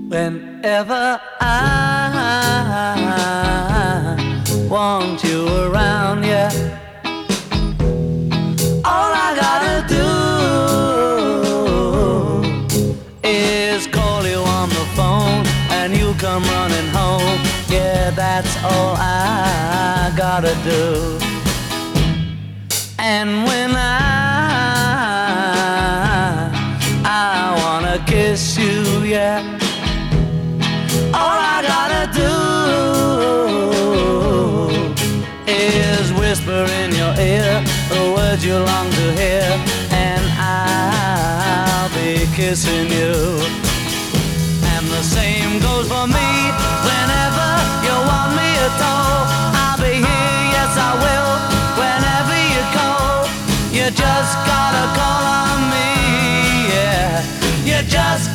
Whenever I want you around, yeah, all I gotta do is call you on the phone and you come running home. Yeah, that's all I gotta do. And when I wanna kiss you, yeah, all I gotta do is whisper in your ear the words you long to hear, and I'll be kissing you. And the same goes for me. Whenever you want me at all, I'll be here, yes I will. Whenever you call, you just gotta call on me, yeah. You just